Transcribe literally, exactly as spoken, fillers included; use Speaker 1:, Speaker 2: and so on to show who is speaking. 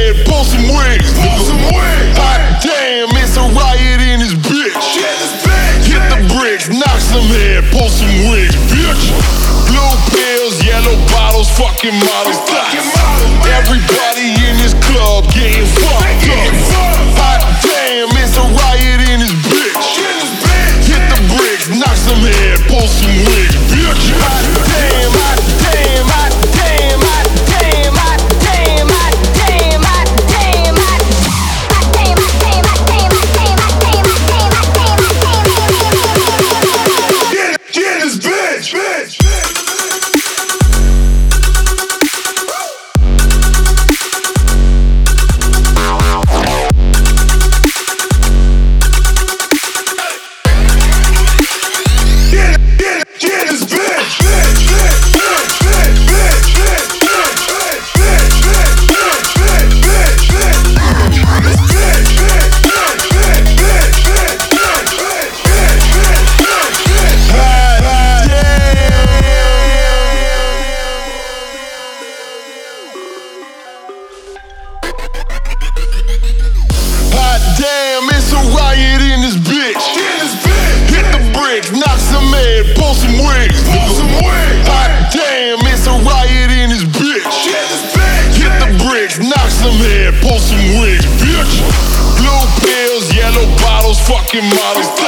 Speaker 1: head, pull some wings. Pull some wings. Hot damn, it's a riot in this bitch. Hit the bricks, knock some head, pull some wings, bitch. Blue pills, yellow bottles, fucking models. Everybody in this club getting fucked up. Hot damn, it's a riot in this bitch. Hit the bricks, knock some head, pull some wigs, bitch. Hot damn, hot damn, hot damn, hot damn, hot damn, hot damn, hot damn, hot damn, hot damn, hot damn, hot damn, hot damn, hot damn, hot damn. Get this bitch, bitch. Damn, it's a riot in this bitch. Hit the bricks, knock some head, pull some wigs. Hot damn, it's a riot in this bitch. Hit the bricks, knock some head, pull some wigs, bitch. Blue pills, yellow bottles, fucking models.